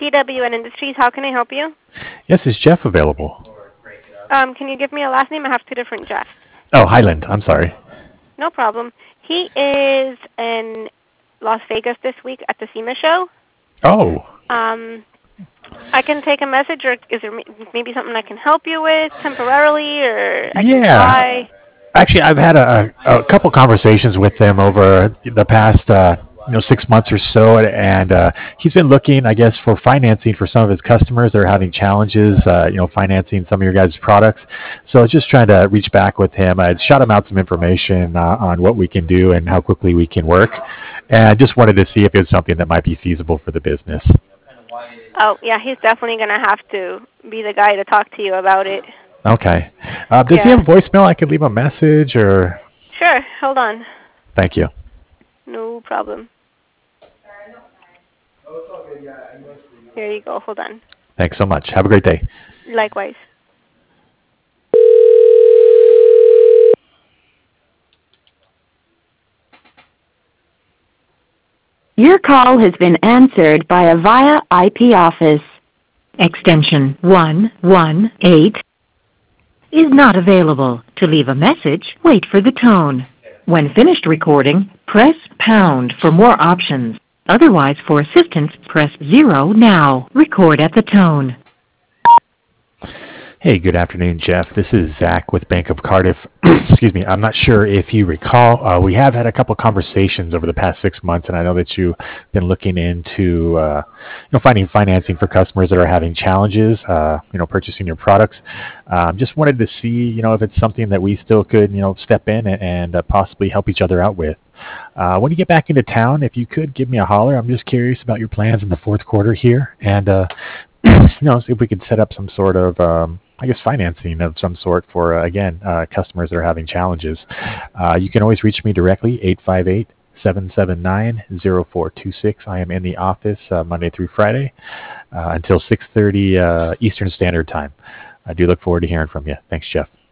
TWN Industries. How can I help you? Yes, is Jeff available? Can you give me a last name? I have two different Jeffs. Oh, Highland. I'm sorry. No problem. He is in Las Vegas this week at the SEMA show. Oh. I can take a message, or is there maybe something I can help you with temporarily, or I can Yeah. try? Actually, I've had a couple conversations with him over the past 6 months or so, and he's been looking, I guess, for financing for some of his customers that are having challenges, financing some of your guys' products. So just trying to reach back with him. I shot him out some information on what we can do and how quickly we can work, and I just wanted to see if it's something that might be feasible for the business. Oh, yeah, he's definitely going to have to be the guy to talk to you about it. Okay. Does he have a voicemail? I could leave a message, or? Sure. Hold on. Thank you. No problem. Here you go. Hold on. Thanks so much. Have a great day. Likewise. Your call has been answered by a VIA IP office. Extension 118 is not available. To leave a message, wait for the tone. When finished recording, press pound for more options. Otherwise, for assistance, press 0 now. Record at the tone. Hey, good afternoon, Jeff. This is Zach with Bank of Cardiff. Excuse me. I'm not sure if you recall, we have had a couple conversations over the past 6 months, and I know that you've been looking into, finding financing for customers that are having challenges, purchasing your products. Just wanted to see, if it's something that we still could, step in and possibly help each other out with. When you get back into town, if you could give me a holler. I'm just curious about your plans in the fourth quarter here, and see if we could set up some sort of financing of some sort for, customers that are having challenges. You can always reach me directly, 858-779-0426. I am in the office Monday through Friday until 6:30 Eastern Standard Time. I do look forward to hearing from you. Thanks, Jeff.